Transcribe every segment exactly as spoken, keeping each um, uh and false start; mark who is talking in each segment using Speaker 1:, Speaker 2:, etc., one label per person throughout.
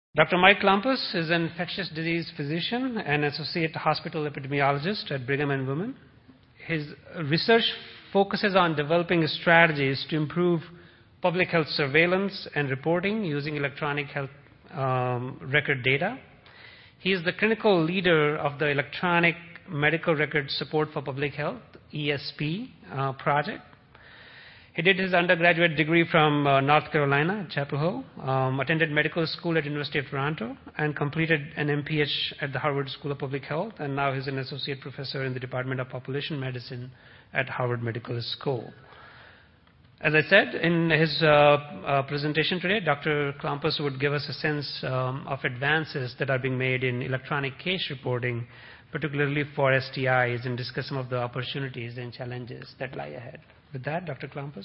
Speaker 1: Doctor Mike Klampus is an infectious disease physician and associate hospital epidemiologist at Brigham and Women. His research focuses on developing strategies to improve public health surveillance and reporting using electronic health um, record data. He is the clinical leader of the Electronic Medical Record Support for Public Health, E S P, uh, project. He did his undergraduate degree from uh, North Carolina, Chapel Hill, um, attended medical school at University of Toronto, and completed an M P H at the Harvard School of Public Health, and now he's an associate professor in the Department of Population Medicine at Harvard Medical School. As I said in his uh, uh, presentation today, Doctor Klampus would give us a sense um, of advances that are being made in electronic case reporting, particularly for S T Is, and discuss some of the opportunities and challenges that lie ahead. With that, Doctor Klampus.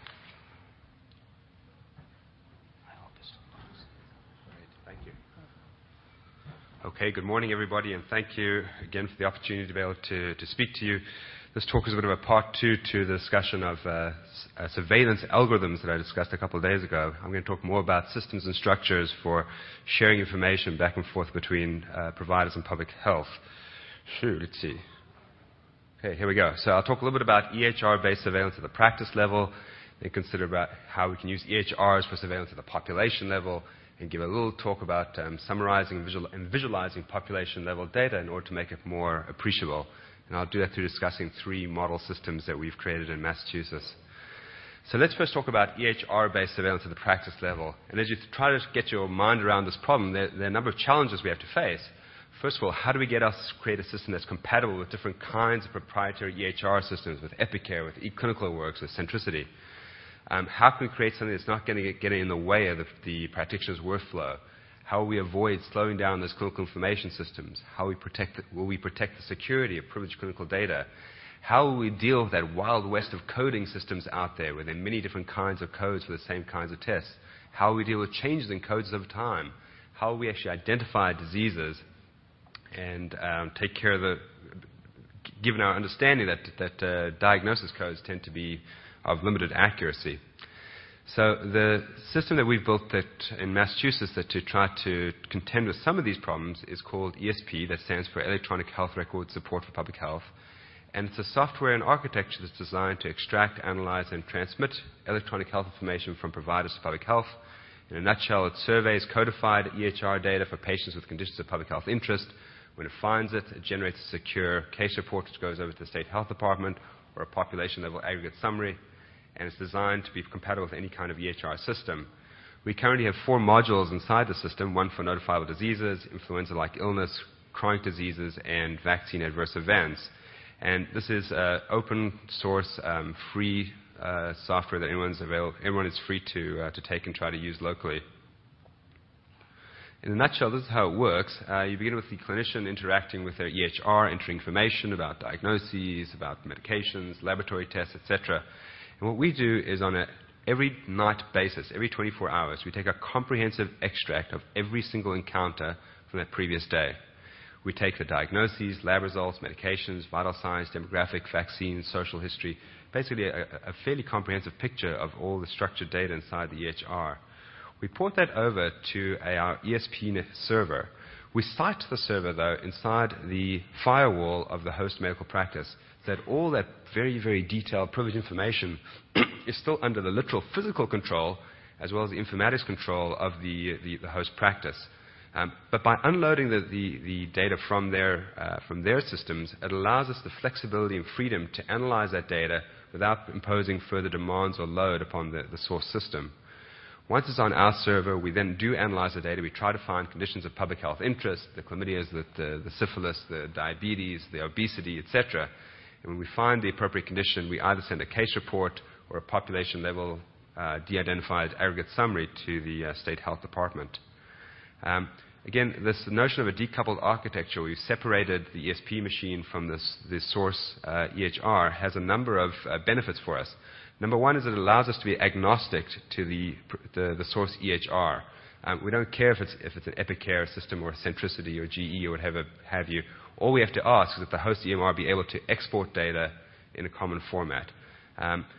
Speaker 2: Thank you. Okay, good morning, everybody, and thank you again for the opportunity to be able to, to speak to you. This talk is a bit of a part two to the discussion of uh, uh, surveillance algorithms that I discussed a couple of days ago. I'm going to talk more about systems and structures for sharing information back and forth between uh, providers and public health. Shoot, let's see. Okay, here we go. So I'll talk a little bit about E H R-based surveillance at the practice level, then consider about how we can use E H Rs for surveillance at the population level, and give a little talk about um, summarizing and, visual and visualizing population-level data in order to make it more appreciable. And I'll do that through discussing three model systems that we've created in Massachusetts. So let's first talk about E H R-based surveillance at the practice level. And as you try to get your mind around this problem, there, there are a number of challenges we have to face. First of all, how do we get us to create a system that's compatible with different kinds of proprietary E H R systems, with Epicare, with eClinicalWorks, with Centricity? Um, how can we create something that's not going to get, get in the way of the, the practitioner's workflow? How will we avoid slowing down those clinical information systems? How will we protect the, will we protect the security of privileged clinical data? How will we deal with that wild west of coding systems out there, where there are many different kinds of codes for the same kinds of tests? How will we deal with changes in codes over time? How will we actually identify diseases and um, take care of the, given our understanding that, that uh, diagnosis codes tend to be of limited accuracy. So the system that we've built that in Massachusetts that to try to contend with some of these problems is called E S P, that stands for Electronic Health Record Support for Public Health. And it's a software and architecture that's designed to extract, analyze, and transmit electronic health information from providers to public health. In a nutshell, it surveys codified E H R data for patients with conditions of public health interest. When it finds it, it generates a secure case report which goes over to the state health department, or a population-level aggregate summary, and it's designed to be compatible with any kind of E H R system. We currently have four modules inside the system, one for notifiable diseases, influenza-like illness, chronic diseases, and vaccine adverse events. And this is uh, open source, um, free uh, software that anyone's available, everyone is free to, uh, to take and try to use locally. In a nutshell, this is how it works. Uh, you begin with the clinician interacting with their E H R, entering information about diagnoses, about medications, laboratory tests, et cetera. And what we do is on a every night basis, every twenty-four hours, we take a comprehensive extract of every single encounter from that previous day. We take the diagnoses, lab results, medications, vital signs, demographic, vaccines, social history, basically a, a fairly comprehensive picture of all the structured data inside the E H R. We port that over to a, our E S P server. We site the server, though, inside the firewall of the host medical practice, so that all that very, very detailed privileged information is still under the literal physical control as well as the informatics control of the, the, the host practice. Um, but by unloading the, the, the data from their, uh, from their systems, it allows us the flexibility and freedom to analyze that data without imposing further demands or load upon the, the source system. Once it's on our server, we then do analyze the data. We try to find conditions of public health interest, the chlamydias, the, the, the syphilis, the diabetes, the obesity, et cetera. And when we find the appropriate condition, we either send a case report or a population-level uh, de-identified aggregate summary to the uh, state health department. Um, again, this notion of a decoupled architecture, we've separated the E S P machine from this, this source uh, E H R, has a number of uh, benefits for us. Number one is it allows us to be agnostic to the, the, the source E H R. Um, we don't care if it's, if it's an Epicare system or Centricity or G E or whatever have you. All we have to ask is that the host E M R be able to export data in a common format. Um,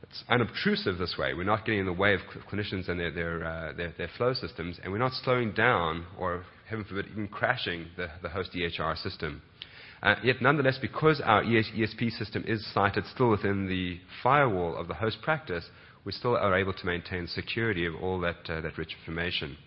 Speaker 2: it's unobtrusive this way. We're not getting in the way of cl- clinicians and their, their, uh, their, their flow systems, and we're not slowing down or, heaven forbid, even crashing the, the host E H R system. Uh, yet, nonetheless, because our E S P system is sited still within the firewall of the host practice, we still are able to maintain security of all that, uh, that rich information.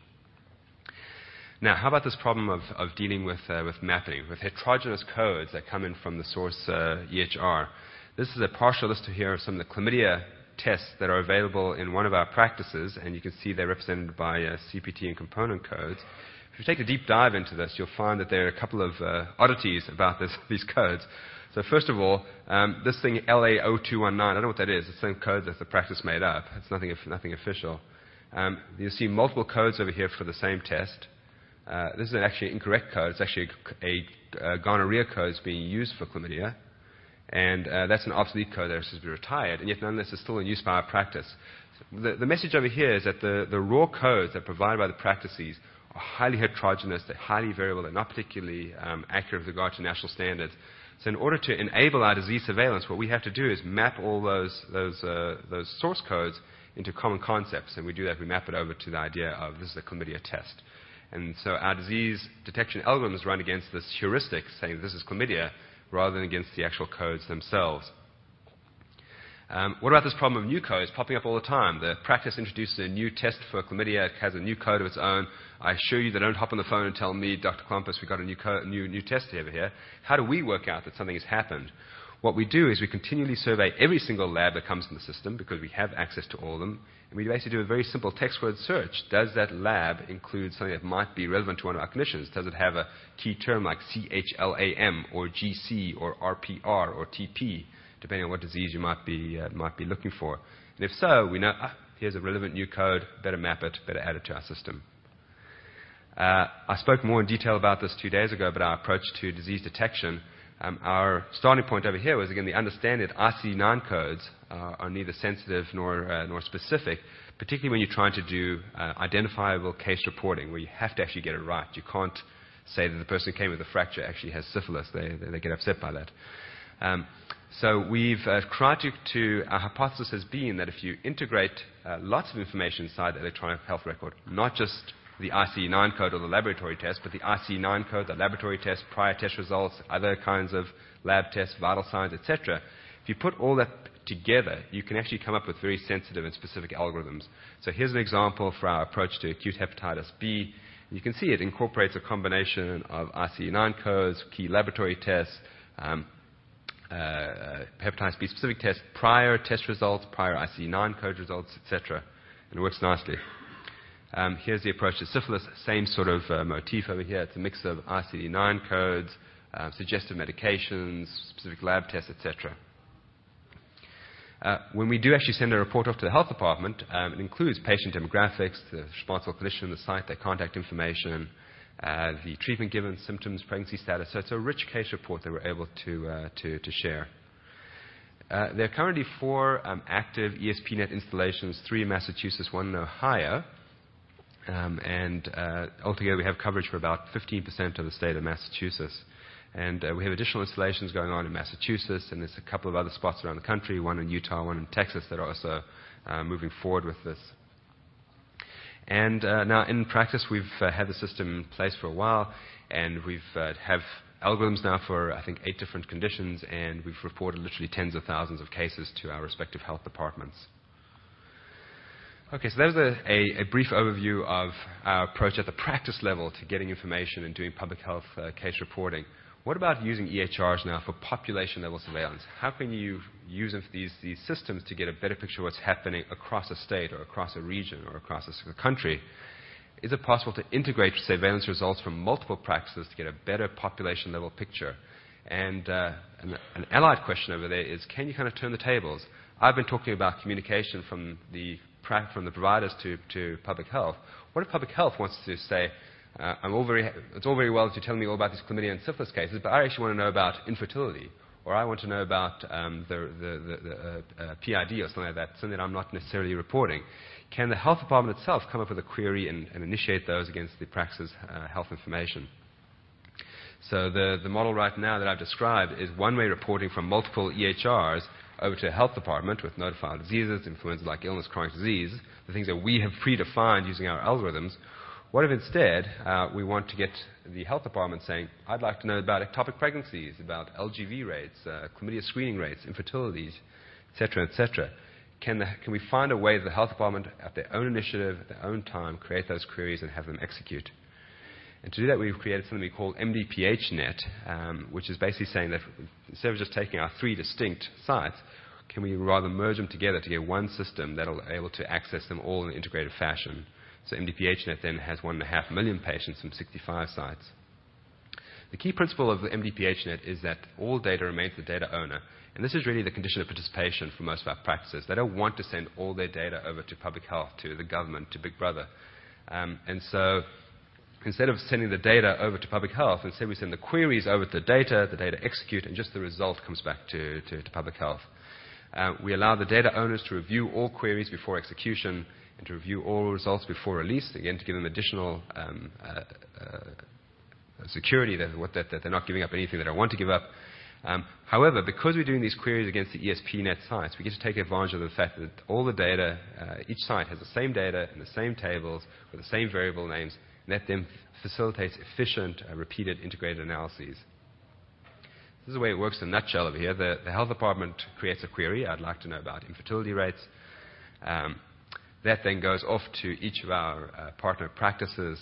Speaker 2: Now, how about this problem of, of dealing with, uh, with mapping, with heterogeneous codes that come in from the source uh, E H R? This is a partial list here of some of the chlamydia tests that are available in one of our practices, and you can see they're represented by uh, C P T and component codes. If you take a deep dive into this, you'll find that there are a couple of uh, oddities about this, these codes. So first of all, um, this thing L A zero two one nine, I don't know what that is. It's the same code that the practice made up. It's nothing, nothing official. Um, you'll see multiple codes over here for the same test. Uh, this is actually an incorrect code. It's actually a, a, a gonorrhea code that's being used for chlamydia. And uh, that's an obsolete code that has to be retired, and yet nonetheless is still in use by our practice. The, the message over here is that the, the raw codes that are provided by the practices are highly heterogeneous, they're highly variable, they're not particularly um, accurate with regard to national standards. So in order to enable our disease surveillance, what we have to do is map all those, those, uh, those source codes into common concepts, and we do that. We map it over to the idea of this is a chlamydia test. And so our disease detection algorithms run against this heuristic, saying this is chlamydia, rather than against the actual codes themselves. Um, what about this problem of new codes popping up all the time? The practice introduces a new test for chlamydia. It has a new code of its own. I assure you they don't hop on the phone and tell me, Doctor Klompus, we've got a new, co- new, new test over here. How do we work out that something has happened? What we do is we continually survey every single lab that comes in the system because we have access to all of them. And we basically do a very simple text word search. Does that lab include something that might be relevant to one of our clinicians? Does it have a key term like C H L A M or G C or R P R or T P, depending on what disease you might be, uh, might be looking for? And if so, we know, ah, here's a relevant new code, better map it, better add it to our system. Uh, I spoke more in detail about this two days ago, about our approach to disease detection. Um, our starting point over here was, again, the understanding that I C D nine codes uh, are neither sensitive nor, uh, nor specific, particularly when you're trying to do uh, identifiable case reporting, where you have to actually get it right. You can't say that the person who came with a fracture actually has syphilis. They, they, they get upset by that. Um, so we've uh, tried to, to, our hypothesis has been that if you integrate uh, lots of information inside the electronic health record, not just the I C D nine code or the laboratory test, but the I C D nine code, the laboratory test, prior test results, other kinds of lab tests, vital signs, et cetera. If you put all that together, you can actually come up with very sensitive and specific algorithms. So here's an example for our approach to acute hepatitis B. You can see it incorporates a combination of I C D nine codes, key laboratory tests, um, uh, uh, hepatitis B specific tests, prior test results, prior I C D nine code results, et cetera. And it works nicely. Um, here's the approach to syphilis, same sort of uh, motif over here. It's a mix of I C D nine codes, uh, suggestive medications, specific lab tests, et cetera. Uh, when we do actually send a report off to the health department, um, it includes patient demographics, the responsible clinician on the site, their contact information, uh, the treatment given, symptoms, pregnancy status. So it's a rich case report that we're able to, uh, to, to share. Uh, there are currently four um, active E S P net installations, three in Massachusetts, one in Ohio. Um, and uh, altogether, we have coverage for about fifteen percent of the state of Massachusetts. And uh, we have additional installations going on in Massachusetts, and there's a couple of other spots around the country, one in Utah, one in Texas, that are also uh, moving forward with this. And uh, now, in practice, we've uh, had the system in place for a while, and we've uh, have algorithms now for, I think, eight different conditions, and we've reported literally tens of thousands of cases to our respective health departments. Okay, so that was a, a, a brief overview of our approach at the practice level to getting information and doing public health uh, case reporting. What about using E H Rs now for population-level surveillance? How can you use these, these systems to get a better picture of what's happening across a state or across a region or across a country? Is it possible to integrate surveillance results from multiple practices to get a better population-level picture? And uh, an, an allied question over there is, can you kind of turn the tables? I've been talking about communication from the from the providers to, to public health. What if public health wants to say, uh, I'm all very, it's all very well that you're telling me all about these chlamydia and syphilis cases, but I actually want to know about infertility, or I want to know about um, the, the, the, the uh, uh, P I D or something like that, something that I'm not necessarily reporting. Can the health department itself come up with a query and, and initiate those against the practice's uh, health information? So the, the model right now that I've described is one-way reporting from multiple E H Rs over to the health department with notified diseases, influenza-like illness, chronic disease, the things that we have predefined using our algorithms. What if instead uh, we want to get the health department saying, I'd like to know about ectopic pregnancies, about L G V rates, uh, chlamydia screening rates, infertilities, et cetera, et cetera. Can, the, can we find a way that the health department, at their own initiative, at their own time, create those queries and have them execute? And to do that, we've created something we call M D P H net, um, which is basically saying that instead of just taking our three distinct sites, can we rather merge them together to get one system that will be able to access them all in an integrated fashion? So M D P H net then has one and a half million patients from sixty-five sites. The key principle of the M D P H net is that all data remains the data owner. And this is really the condition of participation for most of our practices. They don't want to send all their data over to public health, to the government, to Big Brother. Um, and so instead of sending the data over to public health, instead we send the queries over to the data, the data execute, and just the result comes back to, to, to public health. Uh, we allow the data owners to review all queries before execution and to review all results before release, again, to give them additional um, uh, uh, security that, what, that, that they're not giving up anything they don't want to give up. Um, however, because we're doing these queries against the E S P net sites, we get to take advantage of the fact that all the data, uh, each site has the same data in the same tables with the same variable names, and that then facilitates efficient, uh, repeated, integrated analyses. This is the way it works in a nutshell over here. The, the health department creates a query. I'd like to know about infertility rates. Um, that then goes off to each of our uh, partner practices.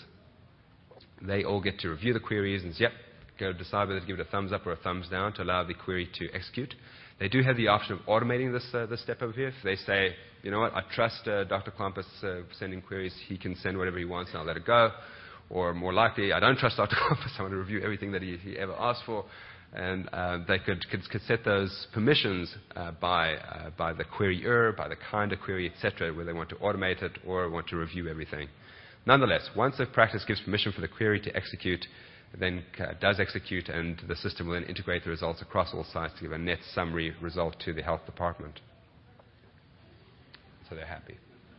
Speaker 2: They all get to review the queries and say, yep, go decide whether to give it a thumbs up or a thumbs down to allow the query to execute. They do have the option of automating this, uh, this step over here. If they say, you know what, I trust uh, Doctor Klompus uh, sending queries, he can send whatever he wants and I'll let it go. Or more likely, I don't trust Doctor Klompus, I want to review everything that he, he ever asked for. And uh, they could, could, could set those permissions uh, by, uh, by the queryer, by the kind of query, et cetera, where they want to automate it or want to review everything. Nonetheless, once a practice gives permission for the query to execute, then uh, does execute, and the system will then integrate the results across all sites to give a net summary result to the health department. So they're happy.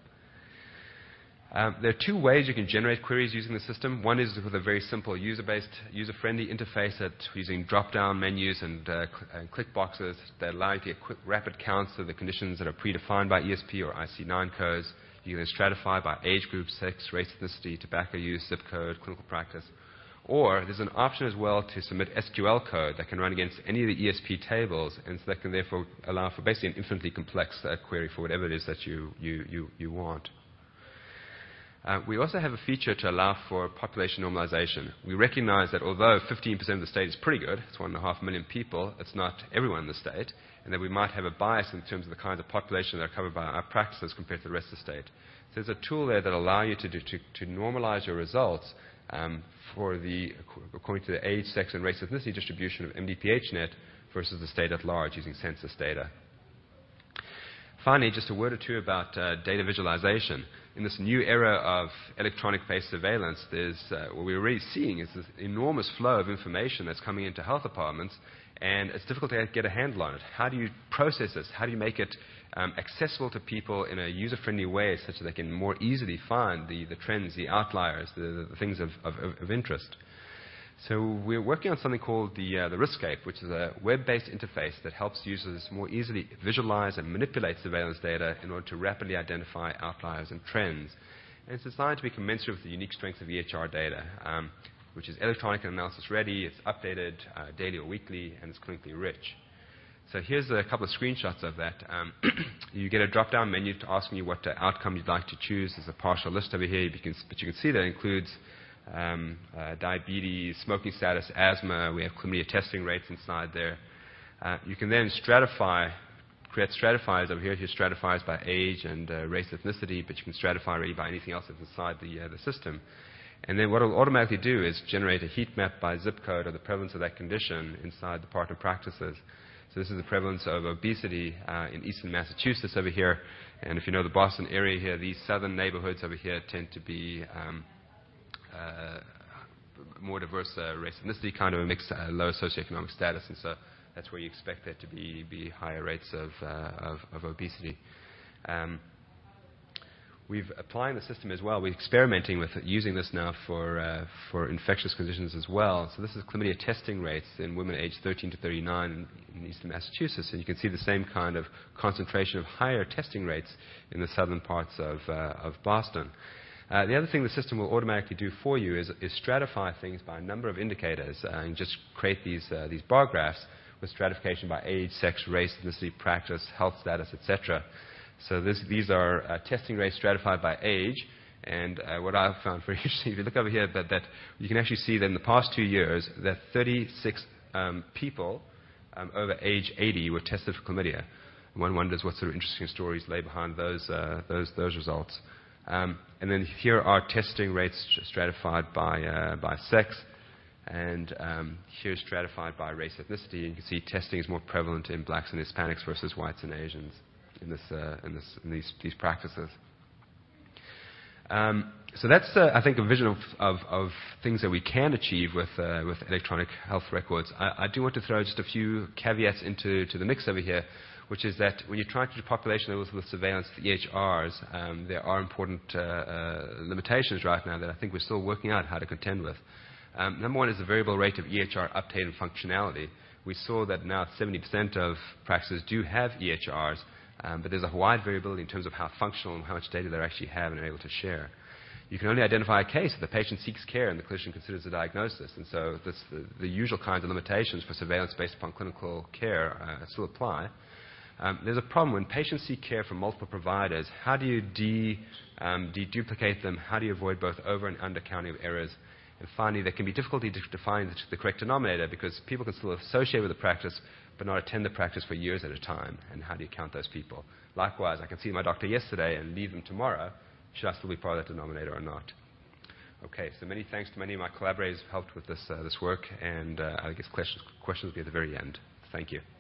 Speaker 2: Um, there are two ways you can generate queries using the system. One is with a very simple user-based, user-friendly interface at using drop-down menus and, uh, cl- and click boxes that allow you to get quick, rapid counts of the conditions that are predefined by E S P or I C nine codes. You can then stratify by age group, sex, race, ethnicity, tobacco use, zip code, clinical practice. Or there's an option as well to submit S Q L code that can run against any of the E S P tables, and so that can therefore allow for basically an infinitely complex uh, query for whatever it is that you, you, you, you want. Uh, we also have a feature to allow for population normalization. We recognize that although fifteen percent of the state is pretty good, it's one and a half million people, it's not everyone in the state, and that we might have a bias in terms of the kinds of population that are covered by our practices compared to the rest of the state. So there's a tool there that allows you to, do, to, to normalize your results um, for the, according to the age, sex, and race ethnicity distribution of M D P H net versus the state at large using census data. Finally, just a word or two about uh, data visualization. In this new era of electronic-based surveillance, there's, uh, what we're really seeing is this enormous flow of information that's coming into health departments, and it's difficult to get a handle on it. How do you process this? How do you make it um, accessible to people in a user-friendly way such that they can more easily find the, the trends, the outliers, the, the things of, of, of interest? So we're working on something called the, uh, the Riskscape, which is a web-based interface that helps users more easily visualize and manipulate surveillance data in order to rapidly identify outliers and trends. And it's designed to be commensurate with the unique strengths of E H R data, um, which is electronic and analysis ready, it's updated uh, daily or weekly, and it's clinically rich. So here's a couple of screenshots of that. Um, you get a drop-down menu to asking you what uh, outcome you'd like to choose. There's a partial list over here, you can, but you can see that includes Um, uh, diabetes, smoking status, asthma. We have chlamydia testing rates inside there. Uh, you can then stratify, create stratifiers over here. Here stratifiers by age and uh, race, ethnicity, but you can stratify really by anything else that's inside the, uh, the system. And then what it'll automatically do is generate a heat map by zip code of the prevalence of that condition inside the partner practices. So this is the prevalence of obesity uh, in eastern Massachusetts over here. And if you know the Boston area here, these southern neighborhoods over here tend to be um, Uh, more diverse uh, race ethnicity, kind of a mixed uh, low socioeconomic status, and so that's where you expect there to be, be higher rates of, uh, of, of obesity. Um, we've applying the system as well. We're experimenting with it, using this now for, uh, for infectious conditions as well. So this is chlamydia testing rates in women aged thirteen to thirty-nine in, in eastern Massachusetts. And you can see the same kind of concentration of higher testing rates in the southern parts of, uh, of Boston. Uh, the other thing the system will automatically do for you is, is stratify things by a number of indicators uh, and just create these, uh, these bar graphs with stratification by age, sex, race, ethnicity, practice, health status, et cetera. So this, these are uh, testing rates stratified by age. And uh, what I've found very interesting, if you look over here, that, that you can actually see that in the past two years that thirty-six um, people um, over age eighty were tested for chlamydia. And one wonders what sort of interesting stories lay behind those, uh, those, those results. Um, and then here are testing rates stratified by, uh, by sex, and um, here stratified by race ethnicity. You can see testing is more prevalent in blacks and Hispanics versus whites and Asians in, this, uh, in, this, in these, these practices. Um, so that's, uh, I think, a vision of, of, of things that we can achieve with, uh, with electronic health records. I, I do want to throw just a few caveats into to the mix over here, which is that when you're trying to do population levels with surveillance, the E H Rs, um, there are important uh, uh, limitations right now that I think we're still working out how to contend with. Um, number one is the variable rate of E H R uptake and functionality. We saw that now seventy percent of practices do have E H Rs, um, but there's a wide variability in terms of how functional and how much data they actually have and are able to share. You can only identify a case if the patient seeks care and the clinician considers a diagnosis. And so this, the, the usual kinds of limitations for surveillance based upon clinical care uh, still apply. Um, there's a problem when patients seek care from multiple providers. How do you de, um, deduplicate them? How do you avoid both over and under counting of errors? And finally, there can be difficulty to define the correct denominator because people can still associate with the practice but not attend the practice for years at a time. And how do you count those people? Likewise, I can see my doctor yesterday and leave them tomorrow. Should I still be part of that denominator or not? Okay, so many thanks to many of my collaborators who helped with this, uh, this work, and uh, I guess questions, questions will be at the very end. Thank you.